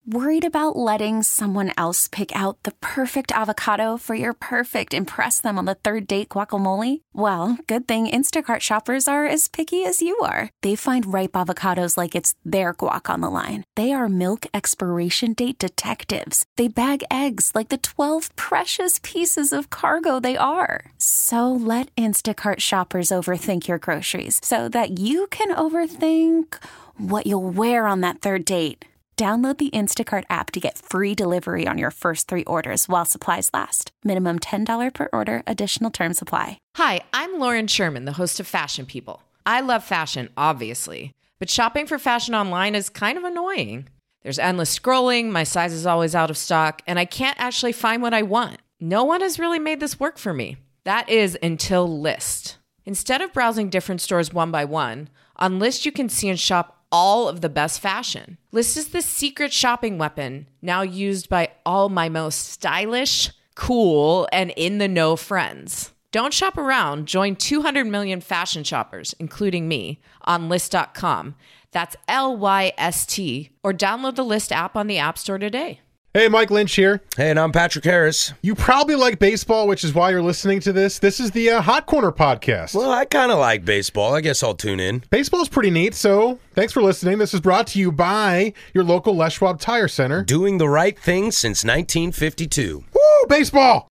Worried about letting someone else pick out the perfect avocado for your perfect impress them on the third date guacamole? Well, good thing Instacart shoppers are as picky as you are. They find ripe avocados like it's their guac on the line. They are milk expiration date detectives. They bag eggs like the 12 precious pieces of cargo they are. So let Instacart shoppers overthink your groceries so that you can overthink what you'll wear on that third date. Download the Instacart app to get free delivery on your first 3 orders while supplies last. Minimum $10 per order. Additional terms apply. Hi, I'm Lauren Sherman, the host of Fashion People. I love fashion, obviously, but shopping for fashion online is kind of annoying. There's endless scrolling, my size is always out of stock, and I can't actually find what I want. No one has really made this work for me. That is until Lyst. Instead of browsing different stores one by one, on Lyst you can see and shop all of the best fashion. Lyst is the secret shopping weapon now used by all my most stylish, cool, and in-the-know friends. Don't shop around. Join 200 million fashion shoppers, including me, on Lyst.com. That's Lyst, or download the Lyst app on the App Store today. Hey, Mike Lynch here. Hey, and I'm Patrick Harris. You probably like baseball, which is why you're listening to this. This is the Hot Corner podcast. Well, I kind of like baseball. I guess I'll tune in. Baseball's pretty neat, so thanks for listening. This is brought to you by your local Les Schwab Tire Center. Doing the right thing since 1952. Woo, baseball!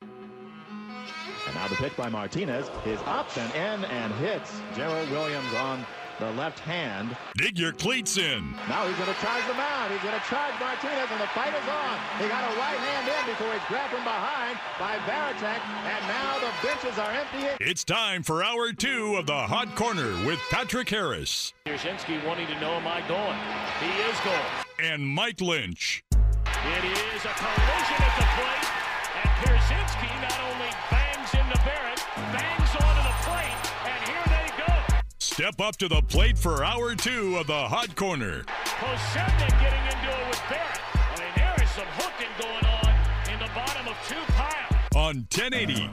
And now the pitch by Martinez is up and in and hits Gerald Williams on the left hand. Dig your cleats in. Now he's going to charge the mound. He's going to charge Martinez, and the fight is on. He got a right hand in before he's grabbed from behind by Varitek, and now the benches are empty. It's time for hour 2 of the Hot Corner with Patrick Harris. Pierzynski wanting to know, am I going? He is going. And Mike Lynch. It is a collision at the plate, and Pierzynski not only bangs into Barrett, bangs onto the plate, and here they go. Step up to the plate for hour 2 of the Hot Corner. Posebnik getting into it with Barrett. I mean, there is some hooking going on in the bottom of 2 piles. On 1080.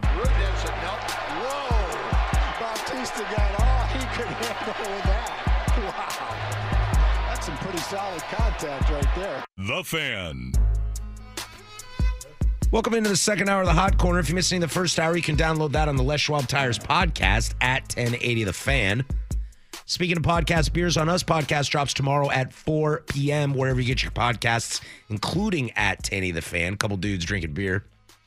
Whoa! Bautista got all he could handle with that. Wow. That's some pretty solid contact right there. The Fan. Welcome into the second hour of the Hot Corner. If you missed any of the first hour, you can download that on the Les Schwab Tires podcast at 1080 The Fan. Speaking of podcasts, Beers on Us podcast drops tomorrow at 4 p.m. wherever you get your podcasts, including at 1080 The Fan. Couple dudes drinking beer.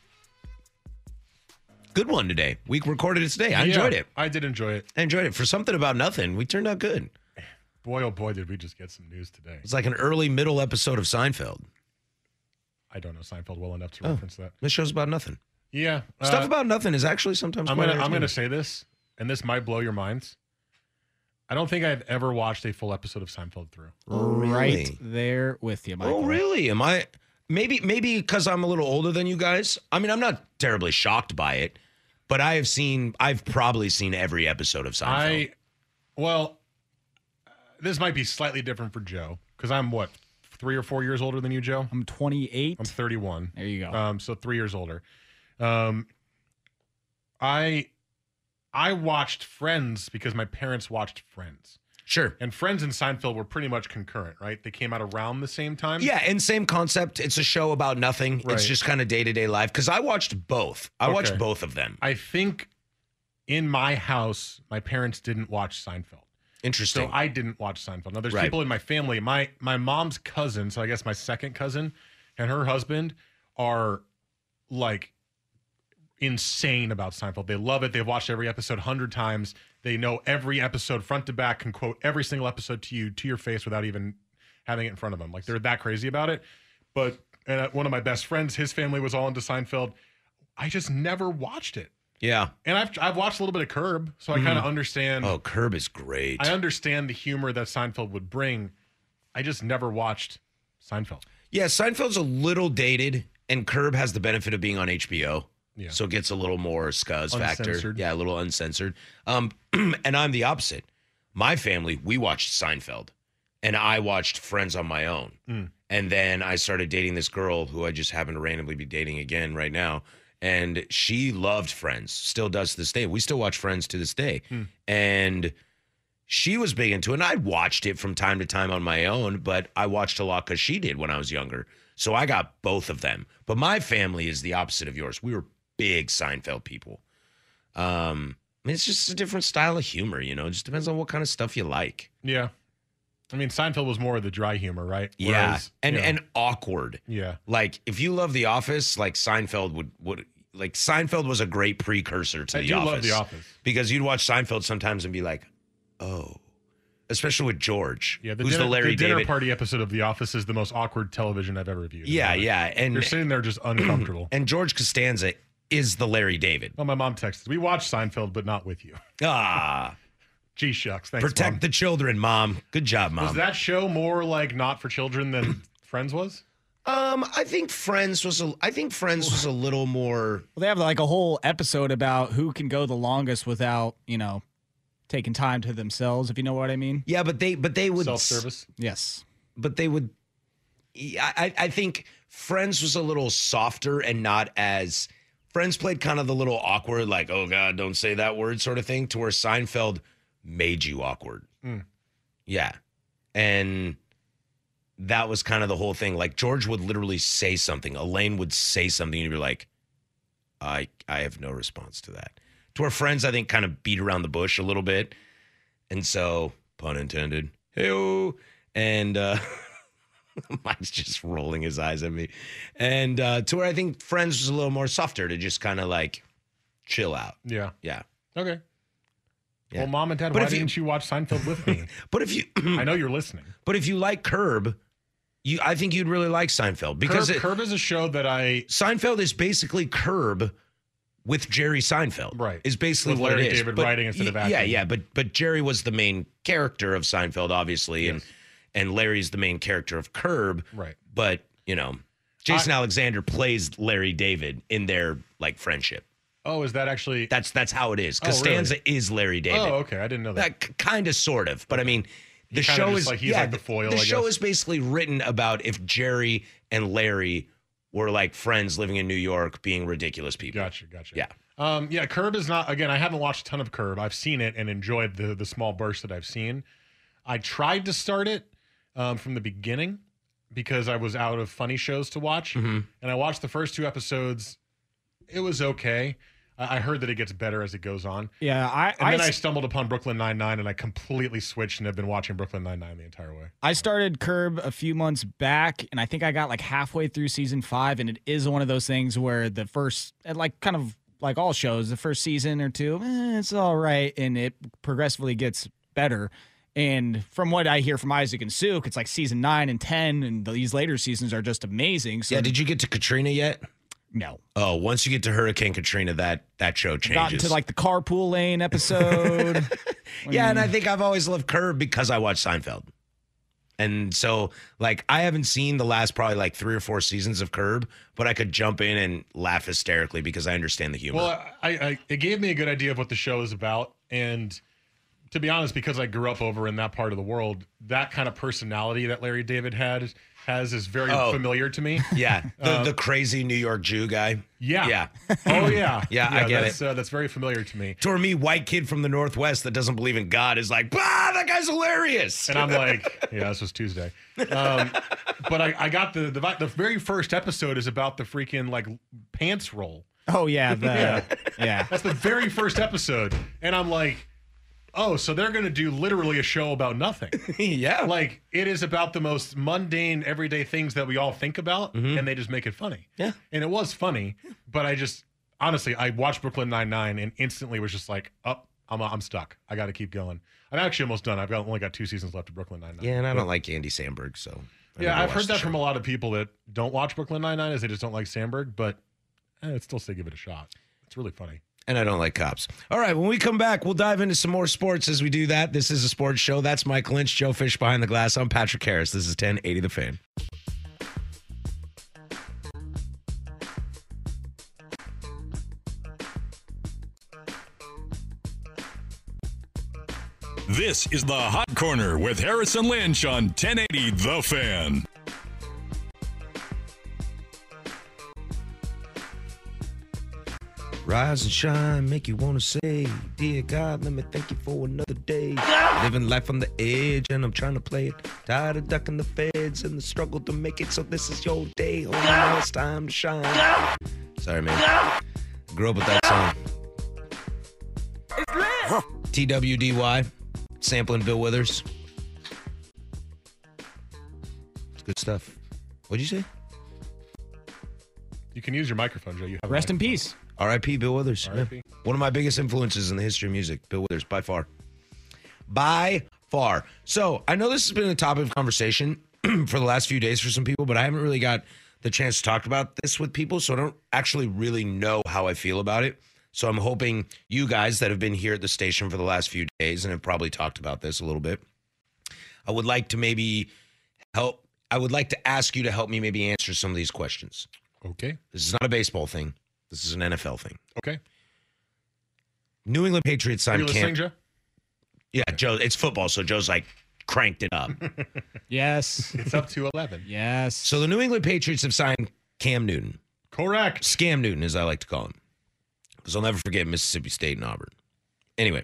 Good one today. We recorded it today. I enjoyed it. I did enjoy it. I enjoyed it. For something about nothing, we turned out good. Boy, oh boy, did we just get some news today. It's like an early middle episode of Seinfeld. I don't know Seinfeld well enough to reference that. This show's about nothing. Yeah. Stuff about nothing is actually sometimes I'm gonna say this, and this might blow your minds. I don't think I've ever watched a full episode of Seinfeld through. Oh, really? Right there with you, Michael. Oh, really? Am I? Maybe because I'm a little older than you guys. I mean, I'm not terribly shocked by it, but I've probably seen every episode of Seinfeld. This might be slightly different for Joe, because I'm, 3 or 4 years older than you, Joe? I'm 28. I'm 31. There you go. So 3 years older. I watched Friends because my parents watched Friends. Sure. And Friends and Seinfeld were pretty much concurrent, right? They came out around the same time. Yeah, and same concept. It's a show about nothing. Right. It's just kind of day-to-day life. Because I watched both. I watched Okay. both of them. I think in my house, my parents didn't watch Seinfeld. Interesting. So I didn't watch Seinfeld. Now, there's Right. people in my family. My mom's cousin, so I guess my second cousin, and her husband are like insane about Seinfeld. They love it. They've watched every episode 100 times. They know every episode front to back, can quote every single episode to your face without even having it in front of them. Like, they're that crazy about it. But one of my best friends, his family was all into Seinfeld. I just never watched it. Yeah. And I've watched a little bit of Curb, so I kind of understand. Oh, Curb is great. I understand the humor that Seinfeld would bring. I just never watched Seinfeld. Yeah, Seinfeld's a little dated, and Curb has the benefit of being on HBO. Yeah. So it gets a little more scuzz factor. Uncensored. Yeah, a little uncensored. And I'm the opposite. My family, we watched Seinfeld, and I watched Friends on my own. And then I started dating this girl who I just happen to randomly be dating again right now. And she loved Friends, still does to this day. We still watch Friends to this day. And she was big into it. And I watched it from time to time on my own, but I watched a lot because she did when I was younger. So I got both of them. But my family is the opposite of yours. We were big Seinfeld people. It's just a different style of humor, It just depends on what kind of stuff you like. Yeah. I mean, Seinfeld was more of the dry humor, right? Whereas, and awkward. Yeah. Like, if you love The Office, like Seinfeld would Seinfeld was a great precursor to The Office. I do love The Office. Because you'd watch Seinfeld sometimes and be like, oh. Especially with George, yeah, who's the Larry dinner David. party episode of The Office is the most awkward television I've ever viewed. Yeah. And you're sitting there just uncomfortable. And George Costanza is the Larry David. Oh, my mom texted. We watched Seinfeld, but not with you. Gee shucks. Thanks, Protect Mom. the children, Mom. Good job, Mom. Was that show more like not for children than Friends was? I think Friends was a little more. Well, they have like a whole episode about who can go the longest without, taking time to themselves, if you know what I mean. Yeah, but they would self-service. Yes. But they would. I think Friends was a little softer and not as. Friends played kind of the little awkward, like, oh God, don't say that word sort of thing, to where Seinfeld made you awkward. Yeah. And that was kind of the whole thing. Like, George would literally say something. Elaine would say something, and you'd be like, I have no response to that. To where Friends, I think, kind of beat around the bush a little bit. And so, pun intended, hey-oh, and Mike's just rolling his eyes at me. And to where I think Friends was a little more softer to just kind of like chill out. Yeah. Yeah. Okay. Yeah. Well, Mom and Dad, why didn't you watch Seinfeld with me? But if you, I know you're listening. But if you like Curb, I think you'd really like Seinfeld because Curb is a show that Seinfeld is basically Curb with Jerry Seinfeld. Right. Is basically with what Larry it is. David writing instead of acting. Yeah. But Jerry was the main character of Seinfeld, obviously, yes. and Larry's the main character of Curb. Right. But Jason Alexander plays Larry David in their like friendship. Oh, is that actually? That's how it is. Costanza is Larry David. Oh, okay. I didn't know that. Kind of, sort of. But I mean, the show is like, he's like the foil. The show is basically written about if Jerry and Larry were like friends living in New York, being ridiculous people. Gotcha. Yeah. Yeah. Curb is not. Again, I haven't watched a ton of Curb. I've seen it and enjoyed the small bursts that I've seen. I tried to start it from the beginning because I was out of funny shows to watch, and I watched the first 2 episodes. It was okay. I heard that it gets better as it goes on. Yeah, then I stumbled upon Brooklyn Nine-Nine, and I completely switched and have been watching Brooklyn Nine-Nine the entire way. I started Curb a few months back, and I think I got like halfway through season 5, and it is one of those things where the first, like kind of like all shows, the first season or 2, it's all right, and it progressively gets better. And from what I hear from Isaac and Suk, it's like season 9 and 10, and these later seasons are just amazing. So yeah, did you get to Katrina yet? No. Oh, once you get to Hurricane Katrina, that show changes. Got into like the carpool lane episode. Yeah, and I think I've always loved Curb because I watched Seinfeld. And so, like, I haven't seen the last probably like 3 or 4 seasons of Curb, but I could jump in and laugh hysterically because I understand the humor. Well, it gave me a good idea of what the show is about. And to be honest, because I grew up over in that part of the world, that kind of personality that Larry David has is very familiar to me. Yeah, the crazy New York Jew guy. Yeah. Oh, yeah. Yeah, I get it. That's very familiar to me. To me, white kid from the Northwest that doesn't believe in God is like, that guy's hilarious. And I'm like, yeah, this was Tuesday. But I got the very first episode is about the freaking like pants roll. Oh, yeah. Yeah. That's the very first episode. And I'm like, oh, so they're going to do literally a show about nothing. Yeah. Like, it is about the most mundane, everyday things that we all think about, and they just make it funny. Yeah. And it was funny, but honestly, I watched Brooklyn Nine-Nine and instantly was just like, I'm stuck. I got to keep going. I'm actually almost done. only got 2 seasons left of Brooklyn Nine-Nine. Yeah, and I don't like Andy Samberg, so. I've heard that from a lot of people that don't watch Brooklyn Nine-Nine is they just don't like Samberg, but I'd still say give it a shot. It's really funny. And I don't like cops. All right, when we come back, we'll dive into some more sports as we do that. This is a sports show. That's Mike Lynch, Joe Fish behind the glass. I'm Patrick Harris. This is 1080 The Fan. This is the Hot Corner with Harrison Lynch on 1080 The Fan. Rise and shine, make you want to say, dear God, let me thank you for another day. Living life on the edge, and I'm trying to play it. Tired of ducking the feds and the struggle to make it, so this is your day. Oh, now it's time to shine. Sorry, man. Grew up with that song. TWDY, sampling Bill Withers. It's good stuff. What'd you say? You can use your microphone, Joe. You have Rest in peace. R.I.P. Bill Withers. R.I.P. Yeah. One of my biggest influences in the history of music, Bill Withers, by far. By far. So I know this has been a topic of conversation for the last few days for some people, but I haven't really got the chance to talk about this with people, so I don't actually really know how I feel about it. So I'm hoping you guys that have been here at the station for the last few days and have probably talked about this a little bit, I would like to maybe help. I would like to ask you to help me maybe answer some of these questions. Okay. This is not a baseball thing. This is an NFL thing. Okay. New England Patriots Are signed you listening, Joe? Yeah, Joe, it's football, so Joe's like cranked it up. Yes. It's up to 11. Yes. So the New England Patriots have signed Cam Newton. Correct. Scam Newton, as I like to call him. Because I'll never forget Mississippi State and Auburn. Anyway,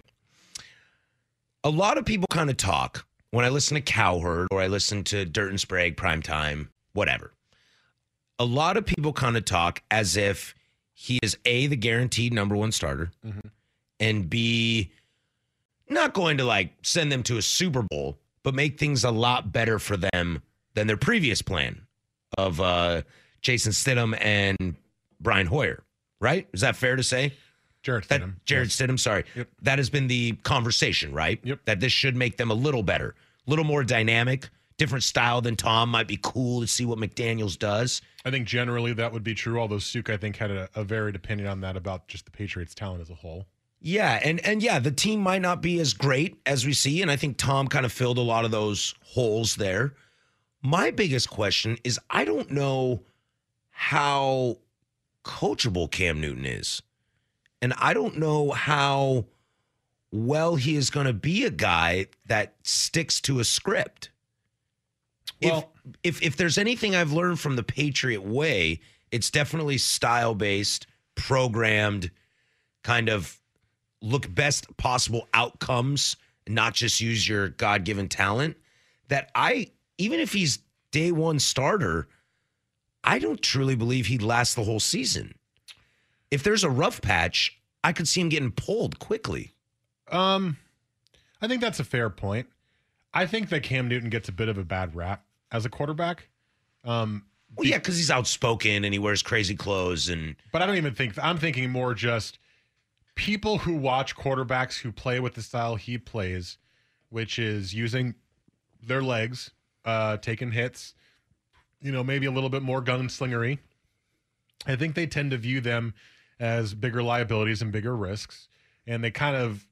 a lot of people kind of talk when I listen to Cowherd or I listen to Dirt and Sprague, Primetime, whatever. A lot of people kind of talk as if he is A, the guaranteed number one starter, and B, not going to like send them to a Super Bowl, but make things a lot better for them than their previous plan of Jason Stidham and Brian Hoyer. Right? Is that fair to say? Jared Stidham. Jared Stidham, sorry. Yep. That has been the conversation, right? Yep. That this should make them a little better, a little more dynamic, different style than Tom. Might be cool to see what McDaniels does. I think generally that would be true, although Suk, I think, had a varied opinion on that about just the Patriots' talent as a whole. Yeah, and yeah, the team might not be as great as we see, and I think Tom kind of filled a lot of those holes there. My biggest question is I don't know how coachable Cam Newton is. And I don't know how well he is going to be a guy that sticks to a script. Well, If there's anything I've learned from the Patriot way, it's definitely style-based, programmed, kind of look best possible outcomes, not just use your God-given talent. That even if he's day one starter, I don't truly believe he'd last the whole season. If there's a rough patch, I could see him getting pulled quickly. I think that's a fair point. I think that Cam Newton gets a bit of a bad rap as a quarterback. Well, yeah, because he's outspoken and he wears crazy clothes. But I don't even think, I'm thinking more just people who watch quarterbacks who play with the style he plays, which is using their legs, taking hits, maybe a little bit more gunslingery. I think they tend to view them as bigger liabilities and bigger risks, and they kind of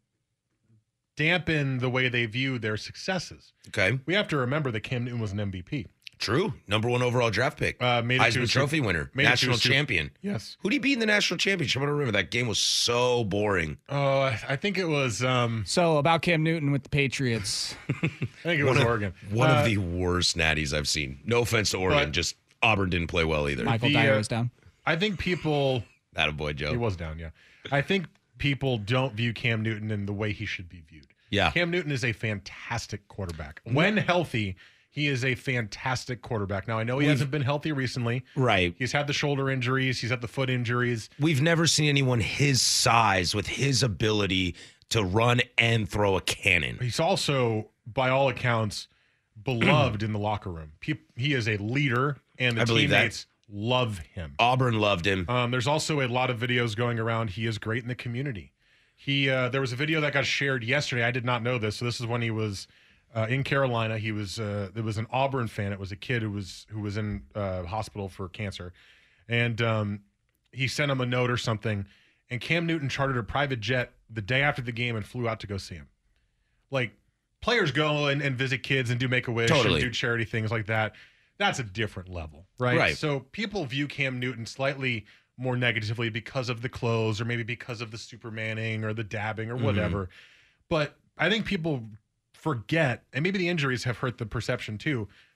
dampen the way they view their successes. Okay. We have to remember that Cam Newton was an MVP. True. Number one overall draft pick. Heisman Trophy winner. National champion. Yes. Who did he beat in the national championship? I don't remember. That game was so boring. Oh, I think it was... So, about Cam Newton with the Patriots. I think it was Oregon. One of the worst natties I've seen. No offense to Oregon, just Auburn didn't play well either. Michael Dyer was down. I think people... Attaboy, Joe. He was down, yeah. I think people don't view Cam Newton in the way he should be viewed. Yeah. Cam Newton is a fantastic quarterback. When healthy, he is a fantastic quarterback. Now, I know he hasn't been healthy recently. Right. He's had the shoulder injuries. He's had the foot injuries. We've never seen anyone his size with his ability to run and throw a cannon. He's also, by all accounts, beloved in the locker room. He is a leader, and the teammates love him. Auburn loved him. There's also a lot of videos going around. He is great in the community. There was a video that got shared yesterday. I did not know this. So this is when he was in Carolina. He was there was an Auburn fan. It was a kid who was in hospital for cancer, and he sent him a note or something. And Cam Newton chartered a private jet the day after the game and flew out to go see him. Like, players go and visit kids and do Make-A-Wish and do charity things like that. That's a different level, right? So people view Cam Newton slightly more negatively because of the clothes or maybe because of the Supermaning or the dabbing or whatever. But I think people forget, and maybe the injuries have hurt the perception too,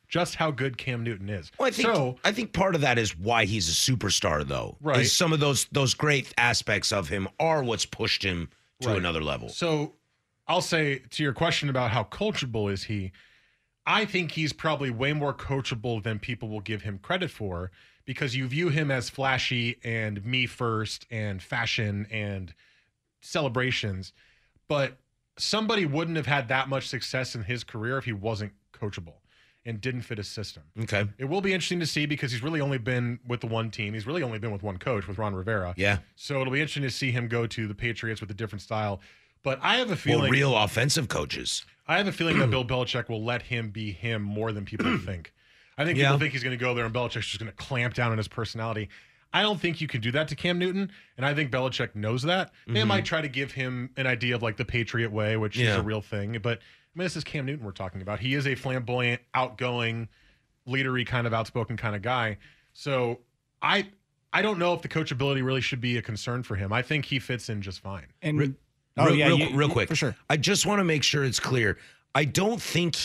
just how good Cam Newton is. Well, I think part of that is why he's a superstar, though. Right. Is some of those great aspects of him are what's pushed him to another level. So I'll say to your question about how coachable is he, I think he's probably way more coachable than people will give him credit for, because you view him as flashy and me first and fashion and celebrations. But somebody wouldn't have had that much success in his career if he wasn't coachable and didn't fit his system. Okay. It will be interesting to see, because he's really only been with the one team. He's really only been with one coach, with Ron Rivera. Yeah. So it'll be interesting to see him go to the Patriots with a different style. But I have a feeling real offensive coaches. I have a feeling that Bill Belichick will let him be him more than people think. I think people think he's going to go there and Belichick's just going to clamp down on his personality. I don't think you can do that to Cam Newton, and I think Belichick knows that. They might try to give him an idea of like the Patriot way, which is a real thing. But I mean, this is Cam Newton we're talking about. He is a flamboyant, outgoing, leadery kind of outspoken kind of guy. So I don't know if the coachability really should be a concern for him. I think he fits in just fine. And real quick. For sure. I just want to make sure it's clear. I don't think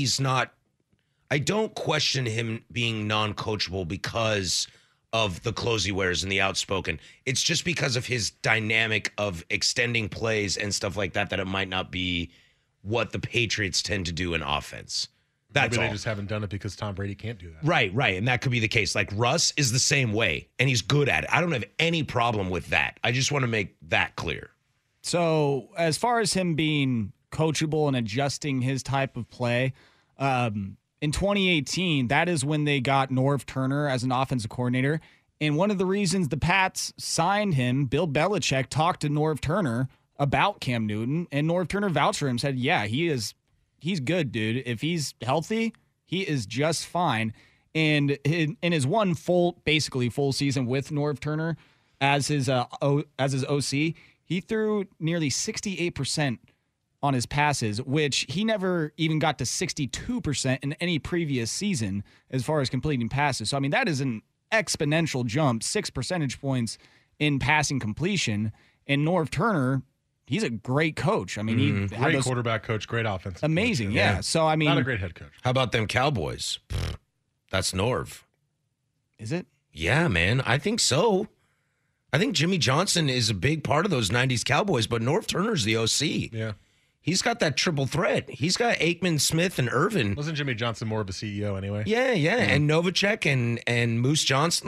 I don't question him being non-coachable because of the clothes he wears and the outspoken. It's just because of his dynamic of extending plays and stuff like that it might not be what the Patriots tend to do in offense. That's Maybe all. they just haven't done it because Tom Brady can't do that. Right. And that could be the case. Like Russ is the same way, and he's good at it. I don't have any problem with that. I just want to make that clear. So as far as him being coachable and adjusting his type of play, in 2018, that is when they got Norv Turner as an offensive coordinator. And one of the reasons the Pats signed him, Bill Belichick talked to Norv Turner about Cam Newton, and Norv Turner vouched for him, said, yeah, he's good, dude. If he's healthy, he is just fine. And in his basically full season with Norv Turner as his OC, he threw nearly 68% on his passes, which he never even got to 62% in any previous season as far as completing passes. So, I mean, that is an exponential jump, 6 percentage points in passing completion. And Norv Turner, he's a great coach. I mean, he great quarterback coach, great offensive amazing, coach. yeah. So, I mean, not a great head coach. How about them Cowboys? That's Norv. Is it? Yeah, man. I think so. I think Jimmy Johnson is a big part of those 90s Cowboys, but Norv Turner's the OC. Yeah. He's got that triple threat. He's got Aikman, Smith, and Irvin. Wasn't Jimmy Johnson more of a CEO anyway? Yeah. And Novacek and Moose Johnson.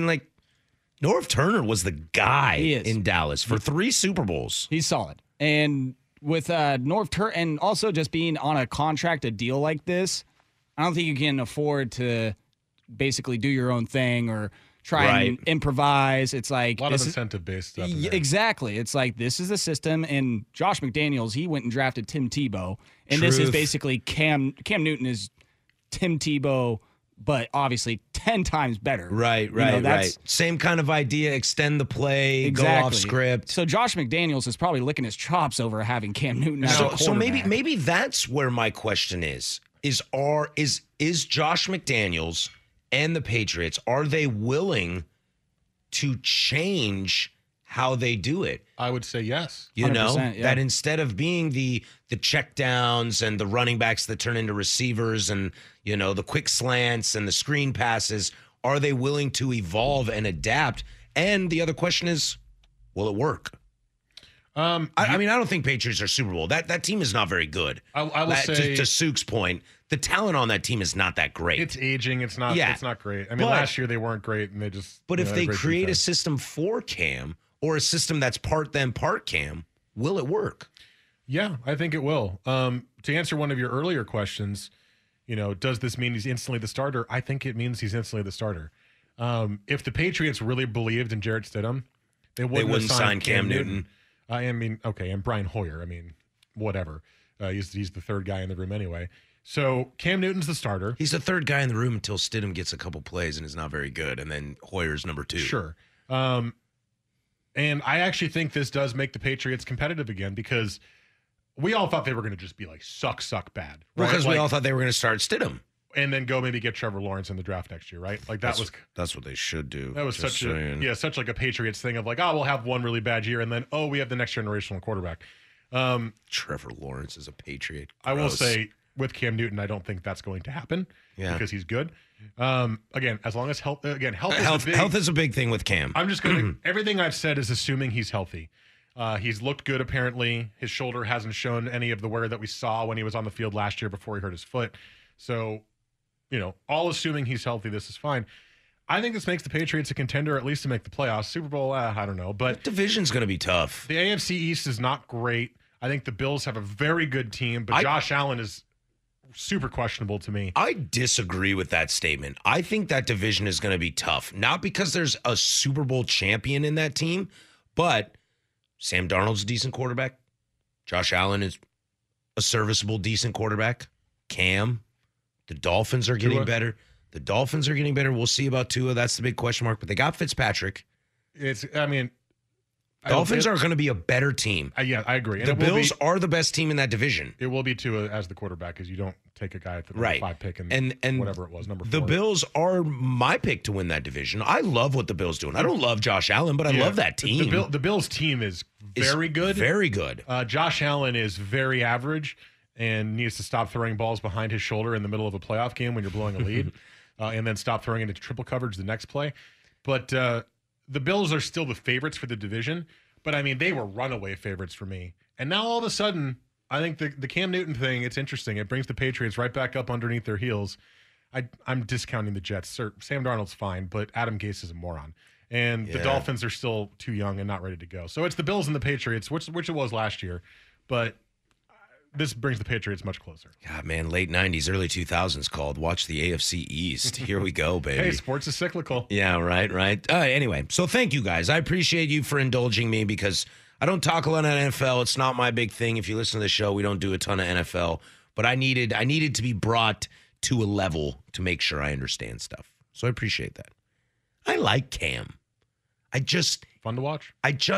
Norv Turner was the guy in Dallas for 3 Super Bowls. He's solid. And with Norv Turner, and also just being on a contract, a deal like this, I don't think you can afford to basically do your own thing or try and improvise. It's like a lot of incentive-based stuff. Exactly. It's like this is the system, and Josh McDaniels, he went and drafted Tim Tebow, and this is basically Cam Newton is Tim Tebow, but obviously 10 times better. Right. Same kind of idea. Extend the play. Exactly. Go off script. So Josh McDaniels is probably licking his chops over having Cam Newton as a quarterback. So maybe that's where my question is Josh McDaniels and the Patriots, are they willing to change how they do it? I would say yes. You know, yeah. that instead of being the check downs and the running backs that turn into receivers and, you know, the quick slants and the screen passes, are they willing to evolve and adapt? And the other question is, will it work? I don't think Patriots are Super Bowl. That team is not very good. I will say, to Sook's point, the talent on that team is not that great. It's aging. It's not great. I mean, last year they weren't great, and they just. But if they create a system for Cam or a system that's part them, part Cam, will it work? Yeah, I think it will. To answer one of your earlier questions, you know, does this mean he's instantly the starter? I think it means he's instantly the starter. If the Patriots really believed in Jarrett Stidham, they wouldn't sign Cam Newton. And Brian Hoyer. I mean, whatever. He's the third guy in the room anyway. So Cam Newton's the starter. He's the third guy in the room until Stidham gets a couple plays and is not very good, and then Hoyer's number 2. Sure. And I actually think this does make the Patriots competitive again, because we all thought they were going to just be like suck bad. Well, right? because we all thought they were going to start Stidham. And then go maybe get Trevor Lawrence in the draft next year, right? Like that's what they should do. That was such like a Patriots thing of like, oh, we'll have one really bad year, and then we have the next generational quarterback. Trevor Lawrence is a Patriot. Gross. I will say with Cam Newton, I don't think that's going to happen because he's good. Again, as long as health is a big thing with Cam. I'm just going to, everything I've said is assuming he's healthy. He's looked good, apparently. His shoulder hasn't shown any of the wear that we saw when he was on the field last year before he hurt his foot. So, all assuming he's healthy, this is fine. I think this makes the Patriots a contender, at least to make the playoffs. Super Bowl, I don't know. But the division's going to be tough. The AFC East is not great. I think the Bills have a very good team, but Josh Allen is super questionable to me. I disagree with that statement. I think that division is going to be tough. Not because there's a Super Bowl champion in that team, but Sam Darnold's a decent quarterback. Josh Allen is a serviceable, decent quarterback. Cam, the Dolphins are getting better. The Dolphins are getting better. We'll see about Tua. That's the big question mark. But they got Fitzpatrick. Dolphins are going to be a better team. Yeah, I agree. And the Bills are the best team in that division. It will be Tua as the quarterback because you don't take a guy at the number 5 pick and whatever it was, number 4. The Bills are my pick to win that division. I love what the Bills doing. I don't love Josh Allen, but I love that team. The Bills team is very good. Very good. Josh Allen is very average and needs to stop throwing balls behind his shoulder in the middle of a playoff game when you're blowing a lead. And then stop throwing into triple coverage the next play. But the Bills are still the favorites for the division. But, they were runaway favorites for me. And now all of a sudden, I think the Cam Newton thing, it's interesting. It brings the Patriots right back up underneath their heels. I'm discounting the Jets. Sam Darnold's fine, but Adam Gase is a moron. And the Dolphins are still too young and not ready to go. So it's the Bills and the Patriots, which it was last year. But this brings the Patriots much closer. God, man, late 90s, early 2000s called. Watch the AFC East. Here we go, baby. Hey, sports is cyclical. Yeah, right. Anyway, so thank you guys. I appreciate you for indulging me because I don't talk a lot on NFL. It's not my big thing. If you listen to the show, we don't do a ton of NFL. But I needed to be brought to a level to make sure I understand stuff. So I appreciate that. I like Cam. Fun to watch.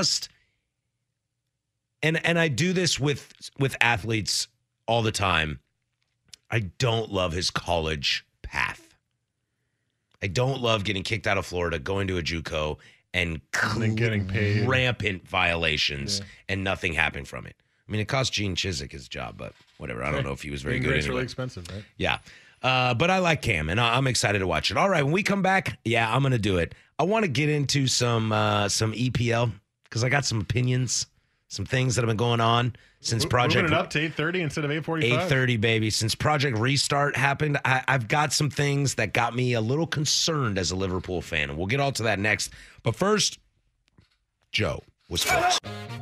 And I do this with athletes all the time. I don't love his college path. I don't love getting kicked out of Florida, going to a JUCO, and getting paid. Rampant violations and nothing happening from it. It cost Gene Chizik his job, but whatever. I don't know if he was very good. It's really expensive, right? Yeah. But I like Cam, and I'm excited to watch it. All right, when we come back, I'm going to do it. I want to get into some EPL because I got some opinions. Some things that have been going on since Project. Moving it up to 8:30 instead of 8:45. 8:30, baby. Since Project Restart happened, I've got some things that got me a little concerned as a Liverpool fan, and we'll get all to that next. But first, Joe was first.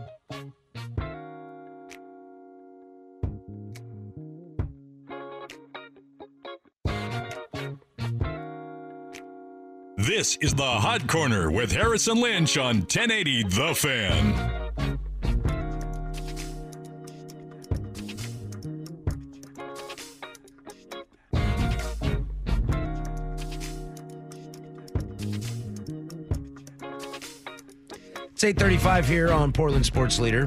This is the Hot Corner with Harrison Lynch on 1080 The Fan. It's 8:35 here on Portland Sports Leader.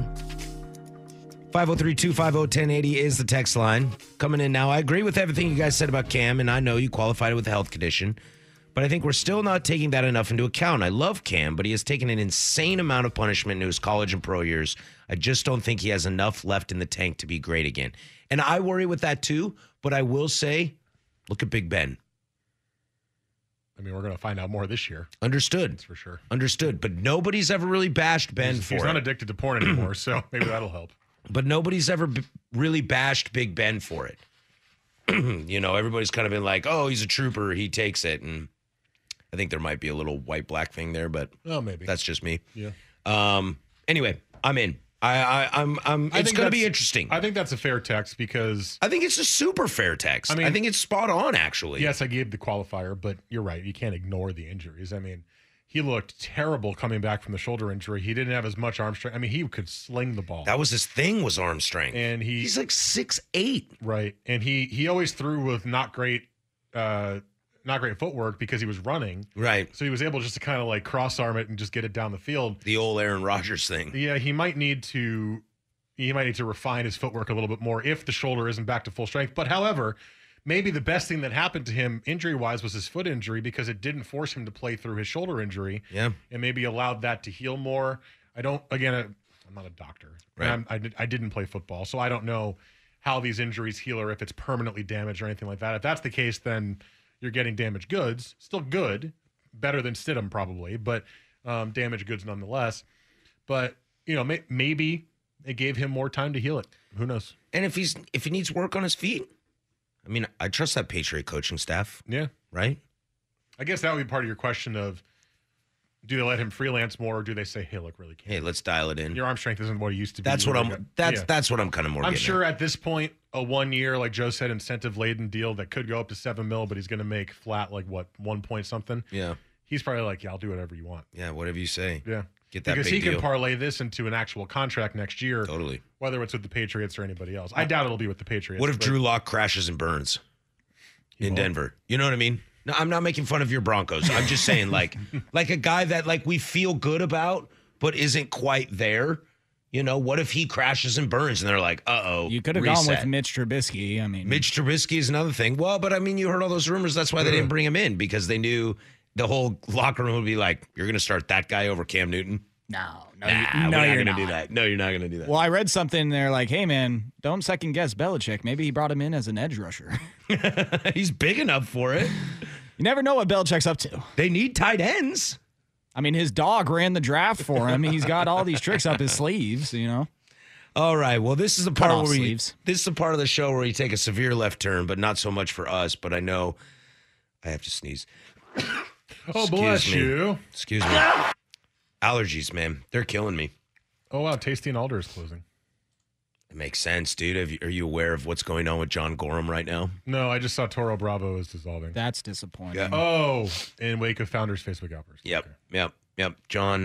503-250-1080 is the text line. Coming in now. I agree with everything you guys said about Cam, and I know you qualified it with a health condition, but I think we're still not taking that enough into account. I love Cam, but he has taken an insane amount of punishment in his college and pro years. I just don't think he has enough left in the tank to be great again. And I worry with that too, but I will say, look at Big Ben. We're going to find out more this year. Understood. That's for sure. Understood. But nobody's ever really bashed Ben for it. He's not addicted to porn anymore, so maybe that'll help. But nobody's ever really bashed Big Ben for it. Everybody's kind of been like, oh, he's a trooper. He takes it. And I think there might be a little white-black thing there, but maybe. That's just me. Yeah. Anyway, I'm in. It's going to be interesting. I think that's a fair text because I think it's a super fair text. I think it's spot on, actually. Yes, I gave the qualifier, but you're right. You can't ignore the injuries. He looked terrible coming back from the shoulder injury. He didn't have as much arm strength. He could sling the ball. That was his thing, was arm strength. And he's like 6'8". Right. And he always threw with not great footwork because he was running. Right. So he was able just to kind of like cross arm it and just get it down the field. The old Aaron Rodgers thing. Yeah, he might need to refine his footwork a little bit more if the shoulder isn't back to full strength. But however, maybe the best thing that happened to him injury-wise was his foot injury because it didn't force him to play through his shoulder injury. Yeah. And maybe allowed that to heal more. I'm not a doctor. Right. I didn't play football, so I don't know how these injuries heal or if it's permanently damaged or anything like that. If that's the case, then you're getting damaged goods. Still good, better than Stidham probably, but damaged goods nonetheless. But, maybe it gave him more time to heal it. Who knows? And if he needs work on his feet, I mean, I trust that Patriot coaching staff. Yeah. Right? I guess that would be part of your question of, do they let him freelance more, or do they say, "Hey, look, really can't. Hey, let's dial it in." Your arm strength isn't what it used to be. That's what I'm. That's what I'm kind of more. I'm sure at this point, a 1 year, like Joe said, incentive laden deal that could go up to $7 million, but he's going to make flat like what 1 point something. Yeah. He's probably like, "Yeah, I'll do whatever you want." Yeah, whatever you say. Yeah. Get that because big he deal. can parlay this into an actual contract next year. Totally. Whether it's with the Patriots or anybody else, I doubt it'll be with the Patriots. What if Drew Lock crashes and burns in Denver? You know what I mean? No, I'm not making fun of your Broncos. I'm just saying, like a guy that like we feel good about, but isn't quite there. What if he crashes and burns, and they're like, "Uh-oh." You could have gone with Mitch Trubisky. I mean, Mitch Trubisky is another thing. Well, but I mean, you heard all those rumors. That's why they didn't bring him in, because they knew the whole locker room would be like, "You're going to start that guy over Cam Newton." No, we're not going to do that. No, you're not going to do that. Well, I read something there like, hey, man, don't second guess Belichick. Maybe he brought him in as an edge rusher. He's big enough for it. You never know what Belichick's up to. They need tight ends. I mean, his dog ran the draft for him. He's got all these tricks up his sleeves, All right. Well, this is the part where sleeves. This is the part of the show where you take a severe left turn, but not so much for us. But I know I have to sneeze. Oh, bless you. Excuse me. Allergies, man. They're killing me. Oh, wow. Tasty and Alder is closing. It makes sense, dude. Are you aware of what's going on with John Gorham right now? No, I just saw Toro Bravo is dissolving. That's disappointing. Yeah. Oh, in wake of Founders Facebook outburst. Yep. Okay. Yep.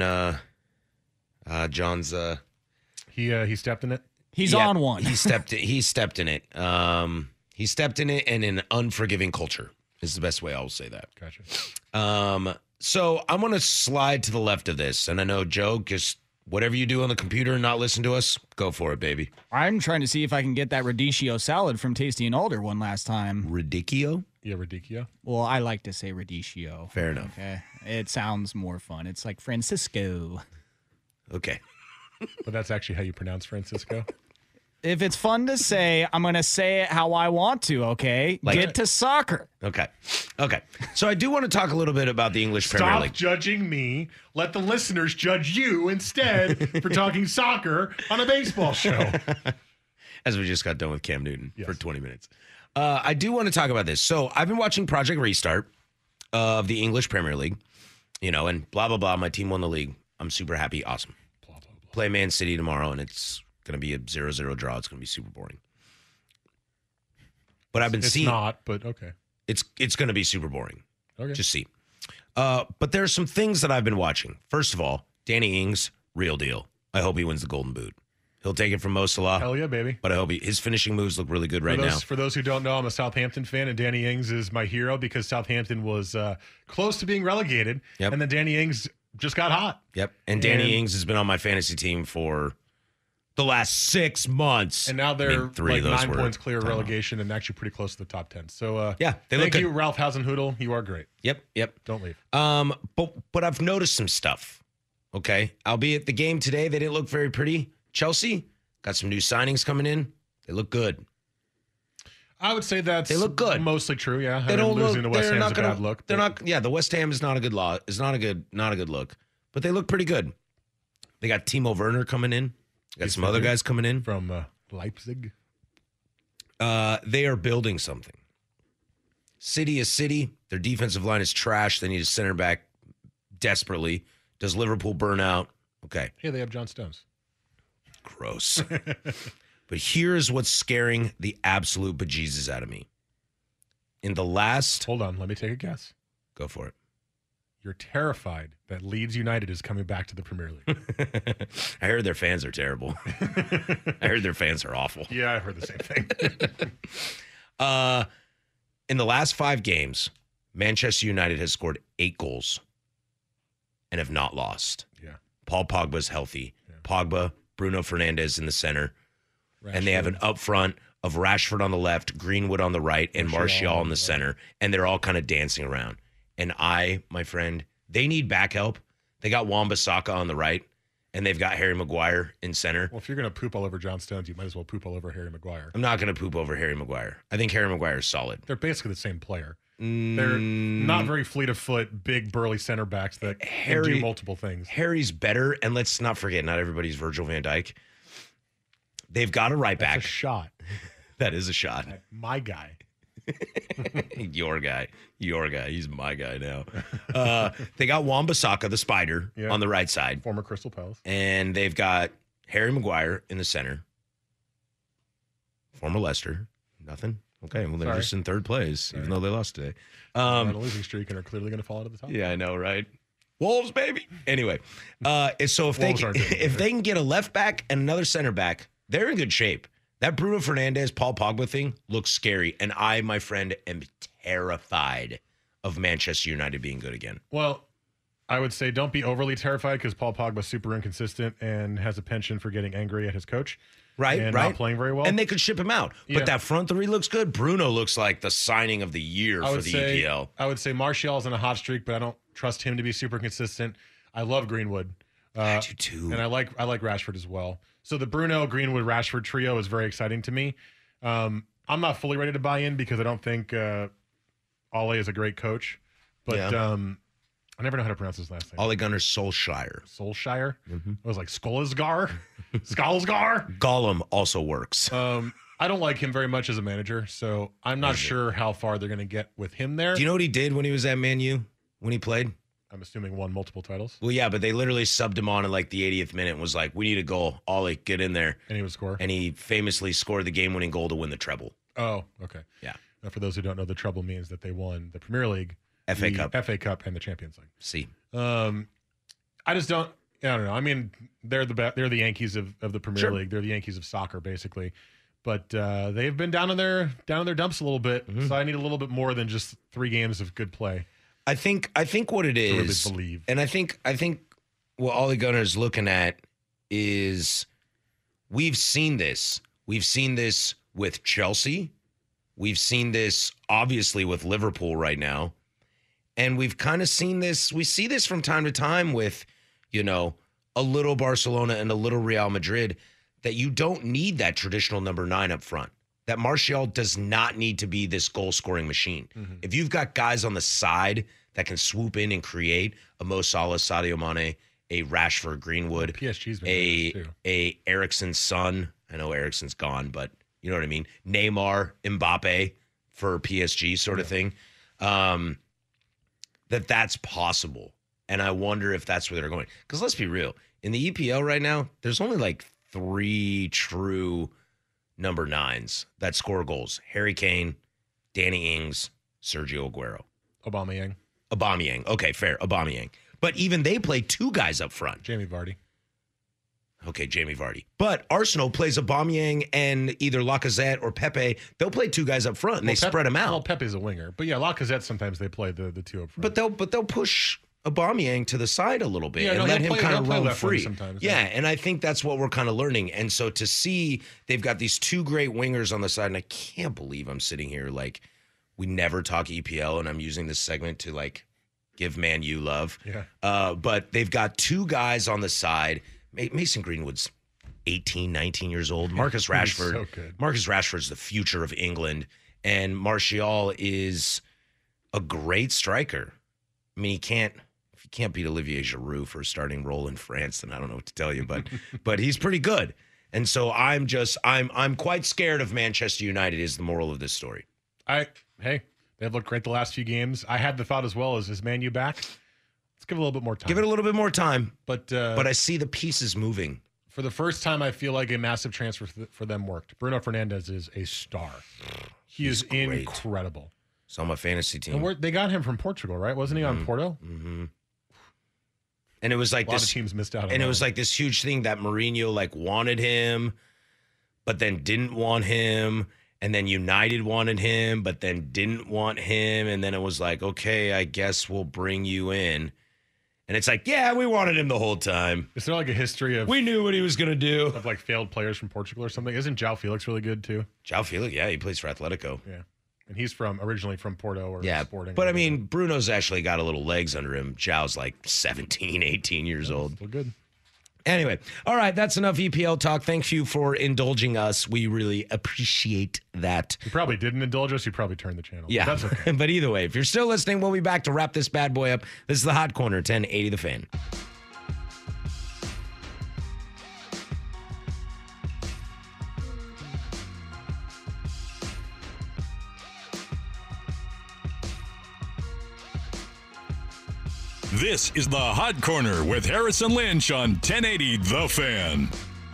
John's he stepped in it. He's on one. He stepped in it. He stepped in it, and in an unforgiving culture is the best way I will say that. Gotcha. So I'm going to slide to the left of this, and I know, Joe, just whatever you do on the computer and not listen to us, go for it, baby. I'm trying to see if I can get that radicchio salad from Tasty and Alder one last time. Radicchio? Yeah, radicchio. Well, I like to say radicchio. Fair enough. Okay. It sounds more fun. It's like Francisco. Okay. But that's actually how you pronounce Francisco? If it's fun to say, I'm going to say it how I want to, okay? Get to soccer. Okay. So I do want to talk a little bit about the English Premier League. Stop judging me. Let the listeners judge you instead for talking soccer on a baseball show. As we just got done with Cam Newton for 20 minutes. I do want to talk about this. So I've been watching Project Restart of the English Premier League, and blah, blah, blah. My team won the league. I'm super happy. Awesome. Blah, blah, blah. Play Man City tomorrow, and it's going to be a 0-0 draw. It's going to be super boring. But I've been seeing... It's not, but okay. It's going to be super boring. Okay. Just see. But there's some things that I've been watching. First of all, Danny Ings, real deal. I hope he wins the Golden Boot. He'll take it from Mo Salah. Hell yeah, baby. But I hope his finishing moves look really good now. For those who don't know, I'm a Southampton fan, and Danny Ings is my hero because Southampton was close to being relegated, and then Danny Ings just got hot. Yep. And Danny Ings has been on my fantasy team for the last 6 months. And now they're like 9 points clear of relegation and actually pretty close to the top 10. So, yeah, thank you, Ralph Hasenhüttl. You are great. Yep. Don't leave. But I've noticed some stuff. Okay. Albeit the game today, they didn't look very pretty. Chelsea got some new signings coming in. They look good. I would say they look good. Mostly true, yeah. They don't losing look. to West They're Ham's not a gonna. bad look. They're not. Yeah, the West Ham is not a good not a good look. But they look pretty good. They got Timo Werner coming in. Got some other guys coming in from Leipzig. They are building something. City is City. Their defensive line is trash. They need a center back desperately. Does Liverpool burn out? Okay. Hey, they have John Stones. Gross. But here's what's scaring the absolute bejesus out of me. In the last... Hold on. Let me take a guess. Go for it. You're terrified that Leeds United is coming back to the Premier League. I heard their fans are terrible. I heard their fans are awful. Yeah, I heard the same thing. In the last 5 games, Manchester United has scored 8 goals and have not lost. Yeah. Paul Pogba's healthy. Yeah. Pogba, Bruno Fernandes in the center. Rashford. And they have an up front of Rashford on the left, Greenwood on the right, and Martial in the center. And they're all kind of dancing around. And my friend, they need back help. They got Wan-Bissaka on the right, and they've got Harry Maguire in center. Well, if you're going to poop all over John Stones, you might as well poop all over Harry Maguire. I'm not going to poop over Harry Maguire. I think Harry Maguire is solid. They're basically the same player. They're not very fleet of foot, big, burly center backs that can do multiple things. Harry's better, and let's not forget, not everybody's Virgil van Dijk. They've got a right back. That's a shot. That is a shot. My guy. Your guy. He's my guy now. They got Wan-Bissaka, the spider, on the right side. Former Crystal Palace. And they've got Harry Maguire in the center. Former Leicester. Nothing. Okay, well, they're just in third place, even though they lost today. On a losing streak and are clearly going to fall out of the top. Yeah, I know, right? Wolves, baby. Anyway, so if they can get a left back and another center back, they're in good shape. That Bruno Fernandes, Paul Pogba thing looks scary, and I, my friend, am terrified of Manchester United being good again. Well, I would say don't be overly terrified because Paul Pogba's super inconsistent and has a penchant for getting angry at his coach. Right. Not playing very well. And they could ship him out. But that front three looks good. Bruno looks like the signing of the year for the EPL. I would say Martial's in a hot streak, but I don't trust him to be super consistent. I love Greenwood. I do too. And I like Rashford as well. So the Bruno, Greenwood, Rashford trio is very exciting to me. I'm not fully ready to buy in because I don't think Ole is a great coach. But I never know how to pronounce his last name. Ole Gunnar Solskjaer. Solskjaer? Mm-hmm. It was like Skolsgar? Skolsgar? Gollum also works. I don't like him very much as a manager, so I'm not sure how far they're going to get with him there. Do you know what he did when he was at Man U, when he played? I'm assuming won multiple titles. Well, yeah, but they literally subbed him on in like the 80th minute and was like, we need a goal. Ollie, get in there. And he would score. And he famously scored the game-winning goal to win the treble. Oh, okay. Yeah. Now, for those who don't know, the treble means that they won the Premier League, FA Cup, and the Champions League. See. I just don't. I don't know. I mean, they're the Yankees of the Premier League. They're the Yankees of soccer, basically. But they've been down in their dumps a little bit. Mm-hmm. So I need a little bit more than just 3 games of good play. I think what it is, really believe. And I think what Ole Gunnar's looking at is we've seen this. We've seen this with Chelsea. We've seen this obviously with Liverpool right now. And we've kind of seen this. We see this from time to time with, a little Barcelona and a little Real Madrid, that you don't need that traditional number 9 up front. That Martial does not need to be this goal-scoring machine. Mm-hmm. If you've got guys on the side that can swoop in and create a Mo Salah, Sadio Mane, a Rashford, Greenwood, PSG's been a Eriksen's son. I know Eriksen's gone, but you know what I mean. Neymar, Mbappe for PSG sort of thing. That's possible. And I wonder if that's where they're going. Because let's be real. In the EPL right now, there's only like 3 true number 9s that score goals. Harry Kane, Danny Ings, Sergio Aguero. Aubameyang. Okay, fair. Aubameyang. But even they play 2 guys up front. Jamie Vardy. Okay, Jamie Vardy. But Arsenal plays Aubameyang and either Lacazette or Pepe. They'll play 2 guys up front, and they spread them out. Well, Pepe's a winger. But yeah, Lacazette, sometimes they play the 2 up front. But they'll push Aubameyang to the side a little bit and let him kind of roam free. Yeah, and I think that's what we're kind of learning. And so to see they've got these 2 great wingers on the side, and I can't believe I'm sitting here like we never talk EPL, and I'm using this segment to like give Man U love. Yeah. But they've got 2 guys on the side. Mason Greenwood's 18, 19 years old. Marcus Rashford. So good. Marcus Rashford's the future of England, and Martial is a great striker. I mean, if you can't beat Olivier Giroud for a starting role in France, then I don't know what to tell you, but he's pretty good. And so I'm quite scared of Manchester United is the moral of this story. They've looked great the last few games. I had the thought as well, is Man U back? Let's give it a little bit more time. Give it a little bit more time. But I see the pieces moving. For the first time, I feel like a massive transfer for them worked. Bruno Fernandes is a star. He's great. Incredible. It's on my fantasy team. And they got him from Portugal, right? Wasn't he on Porto? Mm-hmm. And it was like a lot of teams missed out on and it was like this huge thing that Mourinho like wanted him, but then didn't want him. And then United wanted him, but then didn't want him. And then it was like, okay, I guess we'll bring you in. And it's like, yeah, we wanted him the whole time. Is there like a history of... We knew what he was going to do. Of like failed players from Portugal or something? Isn't João Felix really good too? João Felix, yeah, he plays for Atletico. Yeah. And he's originally from Porto or Sporting. But I mean, Bruno's actually got a little legs under him. João's like 17, 18 years old. Still good. Anyway, all right, that's enough EPL talk. Thank you for indulging us. We really appreciate that. You probably didn't indulge us. You probably turned the channel. Yeah, That's okay. But either way, if you're still listening, we'll be back to wrap this bad boy up. This is the Hot Corner, 1080 The Fan. This is the Hot Corner with Harrison Lynch on 1080 The Fan.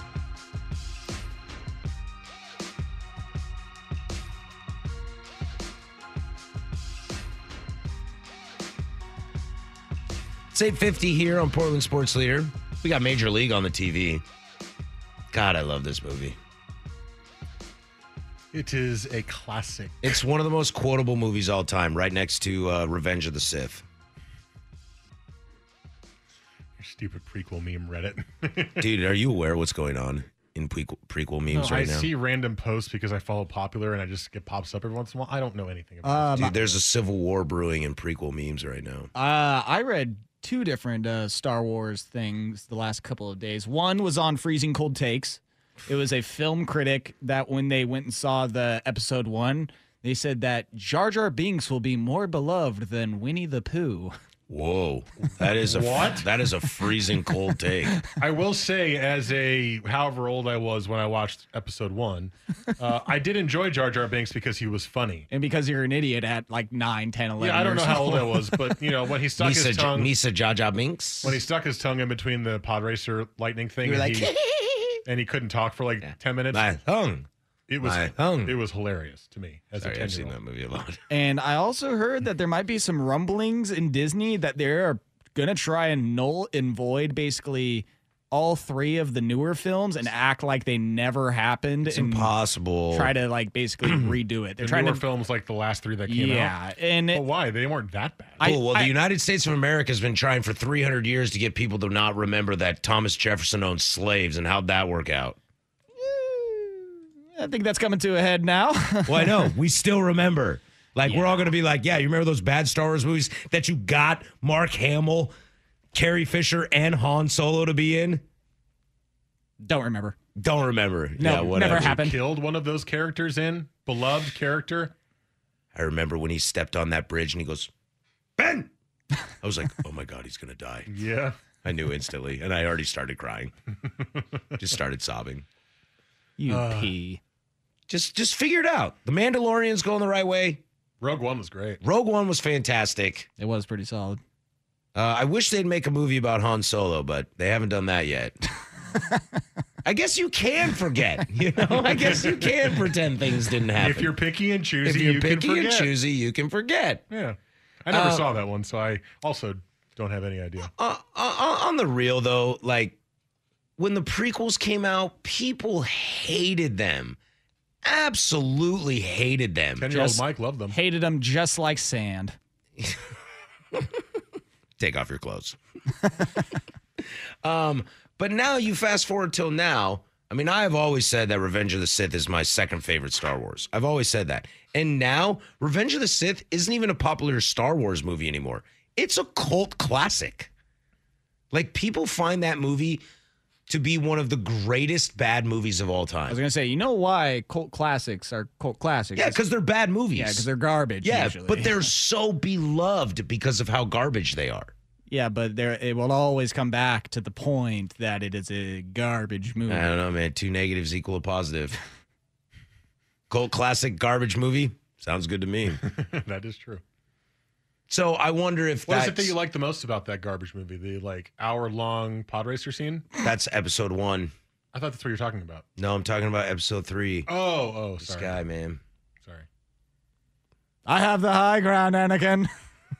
It's 8:50 here on Portland Sports Leader. We got Major League on the TV. God, I love this movie. It is a classic. It's one of the most quotable movies all time, right next to Revenge of the Sith. Your stupid prequel meme Reddit. Dude, are you aware of what's going on in prequel memes right now? I see random posts because I follow Popular and it pops up every once in a while. I don't know anything about it. Dude, there's a civil war brewing in prequel memes right now. I read two different Star Wars things the last couple of days. One was on Freezing Cold Takes. It was a film critic that when they went and saw the episode 1, they said that Jar Jar Binks will be more beloved than Winnie the Pooh. Whoa, that is a What? That is a freezing cold take. I will say, as however old I was when I watched episode 1, I did enjoy Jar Jar Binks because he was funny. And because you're an idiot at like 9, 10, 11 Yeah, I don't know years how old I old. was, but when he stuck his tongue, Misa Jar Jar Binks. when he stuck his tongue in between the pod racer lightning thing, You were and, like, and he couldn't talk for like 10 minutes. my tongue. It was my tongue. It was hilarious to me as Sorry, a I've seen 10-year-old. that movie a lot. And I also heard that there might be some rumblings in Disney that they're going to try and null and void basically all 3 of the newer films and act like they never happened. It's and impossible. Try to like basically redo it. They're The trying newer to films like the last 3 that came out. Yeah, and But why? They weren't that bad. Cool. Well, the United States of America has been trying for 300 years to get people to not remember that Thomas Jefferson owned slaves, and how'd that work out? I think that's coming to a head now. Well, I know. We still remember. Like, we're all going to be like, yeah, you remember those bad Star Wars movies that you got Mark Hamill, Carrie Fisher, and Han Solo to be in? Don't remember. Don't remember. No, Yeah, whatever. never happened. Killed one of those characters in beloved character. I remember when he stepped on that bridge and he goes, Ben! I was like, oh my God, he's going to die. Yeah. I knew instantly. And I already started crying. Just started sobbing. You pee. Just figure it out. The Mandalorian's going the right way. Rogue One was great. Rogue One was fantastic. It was pretty solid. I wish they'd make a movie about Han Solo, but they haven't done that yet. I guess you can forget, I guess you can pretend things didn't happen. If you're picky and choosy, If you're you picky can and forget. choosy, you can forget. Yeah. I never saw that one, so I also don't have any idea. On the real, though, like, when the prequels came out, people hated them. Absolutely hated them. 10-year-old Mike loved them. Hated them just like sand. Take off your clothes. But now you fast forward till now. I mean, I have always said that Revenge of the Sith is my second favorite Star Wars. I've always said that. And now Revenge of the Sith isn't even a popular Star Wars movie anymore. It's a cult classic. Like, people find that movie to be one of the greatest bad movies of all I was time. going to say, you know why cult classics are cult classics? Yeah, because they're bad movies. Yeah, because they're garbage. Yeah, usually. but they're so beloved because of how garbage they are. Yeah, but it will always come back to the point that it is a garbage movie. I don't know, man. 2 negatives equal a positive. Cult classic garbage movie? Sounds good to me. That is true. So I wonder if What is that's, it that you like the most about that garbage movie? The hour-long pod racer scene? that's episode 1. I thought that's what you were talking about. No, I'm talking about episode 3. Oh, This sorry. guy, man. Sorry. I have the high ground, Anakin.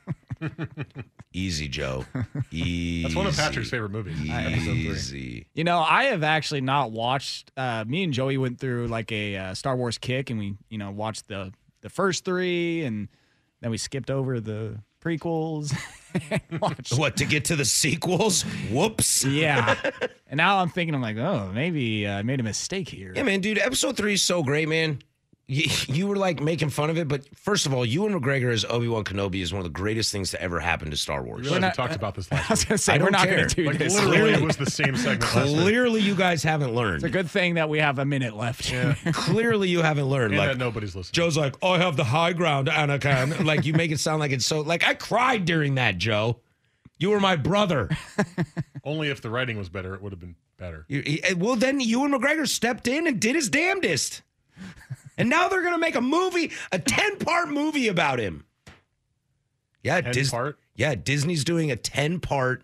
Easy, Joe. Easy. That's one of Patrick's favorite movies. Episode 3. Easy. You know, I have actually not watched. Me and Joey went through like a Star Wars kick, and we, watched the first 3, and then we skipped over the prequels. And watched. What, to get to the sequels? Whoops. Yeah. And now I'm thinking, I'm like, oh, maybe I made a mistake here. Yeah, man, dude, episode 3 is so great, man. you were like making fun of it, but first of all, Ewan McGregor as Obi-Wan Kenobi is one of the greatest things to ever happen to Star Wars. We talked about this last I was week. going to say, I we're don't not care. going to do Like this. literally, it was the same segment last week. Clearly, you guys haven't learned. It's a good thing that we have a minute left. Yeah. Clearly, you haven't learned. And Like that nobody's listening. Joe's like, I have the high ground, Anakin. Like you make it sound like it's so. Like I cried during that, Joe. You were my brother. Only if the writing was better, it would have been better. Well, then Ewan McGregor stepped in and did his damnedest. And now they're going to make a movie, a 10-part movie about him. Yeah, 10-part? Yeah, Disney's doing a 10-part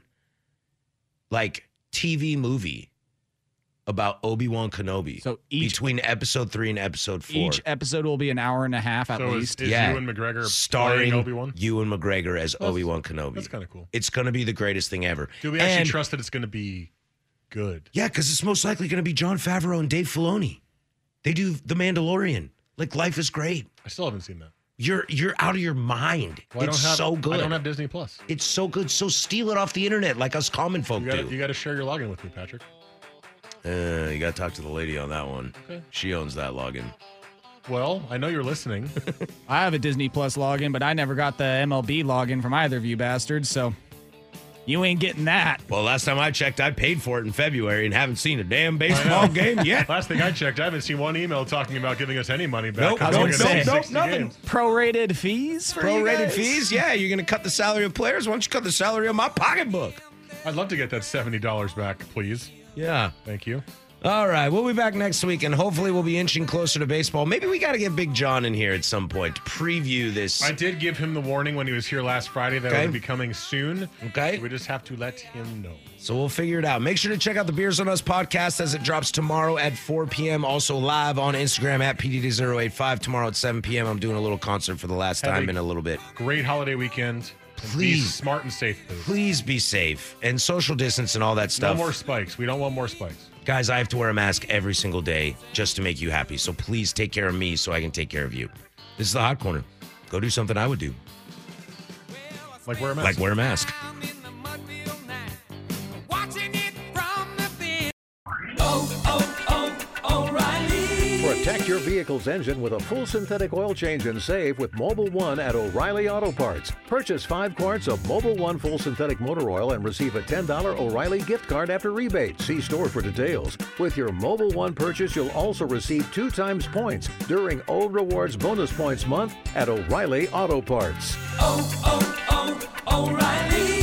like TV movie about Obi-Wan Kenobi. So between episode 3 and episode 4. Each episode will be an hour and a half at So least. is Ewan McGregor starring playing Obi-Wan? Ewan McGregor as Obi-Wan Kenobi. That's kind of cool. It's going to be the greatest thing ever. Do we actually trust that it's going to be good? Yeah, because it's most likely going to be Jon Favreau and Dave Filoni. They do The Mandalorian. Like, life is great. I still haven't seen that. You're out of your mind. Well, It's so good. I don't have Disney Plus. It's so good. So steal it off the internet like us common folk do. You got to share your login with me, Patrick. You got to talk to the lady on that one. Okay. She owns that login. Well, I know you're listening. I have a Disney Plus login, but I never got the MLB login from either of you bastards, so you ain't getting that. Well, last time I checked, I paid for it in February and haven't seen a damn baseball game yet. Last thing I checked, I haven't seen one email talking about giving us any money back. Nope, 'cause nope, we're gonna nope, see nope, 60 nothing. games. Prorated fees for you Prorated guys? fees? Yeah, you're going to cut the salary of players? Why don't you cut the salary of my pocketbook? I'd love to get that $70 back, please. Yeah. Thank you. All right, we'll be back next week, and hopefully we'll be inching closer to baseball. Maybe we got to get Big John in here at some point to preview this. I did give him the warning when he was here last Friday that Okay. it would be coming soon. Okay. We just have to let him know. So we'll figure it out. Make sure to check out the Beers on Us podcast as it drops tomorrow at 4 p.m. Also live on Instagram at PDD085. Tomorrow at 7 p.m. I'm doing a little concert for the last Have time a in a little bit. Great holiday weekend. And be Please. smart and safe, please. Please be safe and social distance and all that No stuff. more spikes. We don't want more spikes. Guys, I have to wear a mask every single day just to make you happy. So please take care of me so I can take care of you. This is the Hot Corner. Go do something I would do. Like wear a mask. Like wear a mask. Protect your vehicle's engine with a full synthetic oil change and save with Mobile One at O'Reilly Auto Parts. Purchase 5 quarts of Mobile One full synthetic motor oil and receive a $10 O'Reilly gift card after rebate. See store for details. With your Mobile One purchase, you'll also receive 2 times points during O Rewards Bonus Points Month at O'Reilly Auto Parts. O'Reilly.